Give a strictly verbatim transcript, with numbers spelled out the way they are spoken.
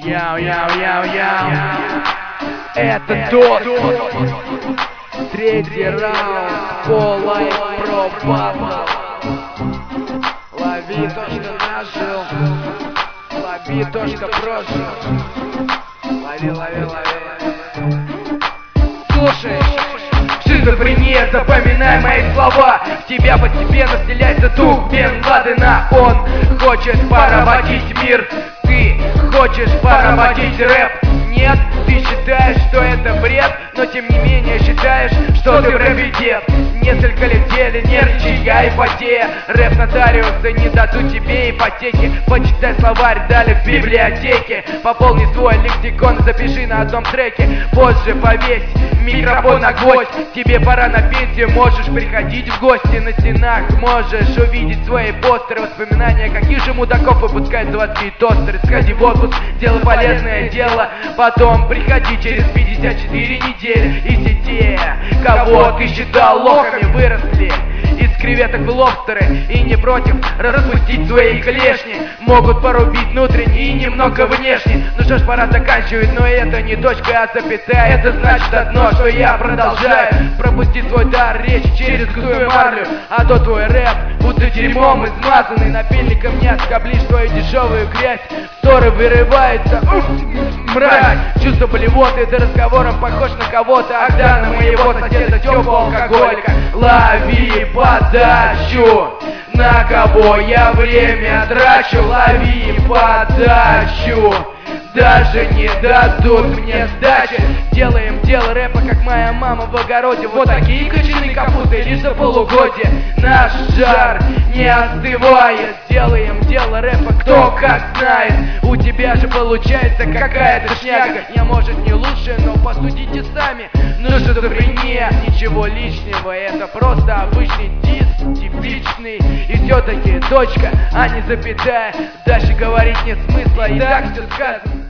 Яу-яу-яу-яу. Это ДОС. Третий раунд. Полай про батл. Лови то, что нажил. Лови то, что прожил. Лови, лови, лови. Слушай, шизофрения, запоминай мои слова. В тебя постепенно вселяется дух Бен Ладена. Он хочет поработить мир. Ты хочешь поработить рэп. Нет, ты считаешь, что это бред, но тем не менее считаешь, что ты в рэпе дед. Несколько лет деле, нервничай, я ипотея. Рэп-нотариусы не дадут тебе ипотеки. Почитай словарь, дали в библиотеке. Пополни свой лексикон, запиши на одном треке. Позже повесь микрофон на гвоздь. Тебе пора на пенсию, можешь приходить в гости. На стенах можешь увидеть свои постеры. Воспоминания, каких же мудаков выпускают заводские тостеры. Сходи в отпуск, делай полезное дело. Потом приходи через пятьдесят четыре недели. И все те, кого ты считал лохами, выросли из креветок в лобстеры. И не против распустить свои клешни. Могут порубить внутренне и немного внешне. Ну что ж, пора заканчивать, но это не точка, а запятая. Это значит одно, что я продолжаю. Пропусти свой дар речи через густую марлю. А то твой рэп будто дерьмом измазанный. Напильником не отскоблишь твою дешевую грязь. Ссоры вырываются, ух, мразь. Чувство болевоты, за разговором похож на кого-то. Ах да, на моего соседа теплого алкоголика. Лови подачу, на кого я время трачу. Лови подачу, даже не дадут мне сдачи. Делаем дело рэпа, как моя мама в огороде. Вот такие кочаны капусты лишь за полугодие. Наш жар не остывает. Делаем дело рэпа, кто как знает. У тебя же получается какая-то шняга. Я может не лучше, но посудите сами. Ну что за хрень, ничего лишнего. Это просто обычный дис, типичный. И все-таки точка, а не запятая. Дальше говорить нет смысла, и так все сказано.